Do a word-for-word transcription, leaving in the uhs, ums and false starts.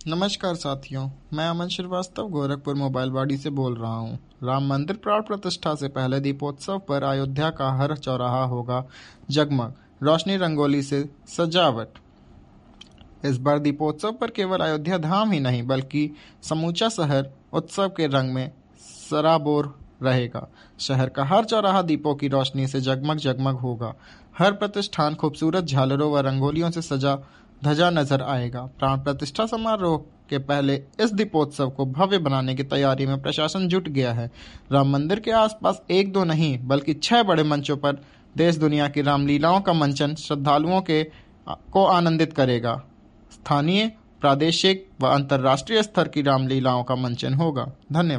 नमस्कार साथियों, मैं अमन श्रीवास्तव गोरखपुर मोबाइल वाड़ी से बोल रहा हूँ। राम मंदिर प्राण प्रतिष्ठा से पहले दीपोत्सव पर अयोध्या का हर चौराहा होगा जगमग रोशनी रंगोली से सजावट। इस बार दीपोत्सव पर केवल अयोध्या धाम ही नहीं बल्कि समूचा शहर उत्सव के रंग में सराबोर रहेगा। शहर का हर चौराहा दीपों की रोशनी से जगमग जगमग होगा। हर प्रतिष्ठान खूबसूरत झालरों व रंगोलियों से सजा धजा नजर आएगा। प्राण प्रतिष्ठा समारोह के पहले इस दीपोत्सव को भव्य बनाने की तैयारी में प्रशासन जुट गया है। राम मंदिर के आसपास एक दो नहीं बल्कि छह बड़े मंचों पर देश दुनिया की रामलीलाओं का मंचन श्रद्धालुओं के को आनंदित करेगा। स्थानीय, प्रादेशिक व अंतर्राष्ट्रीय स्तर की रामलीलाओं का मंचन होगा। धन्यवाद।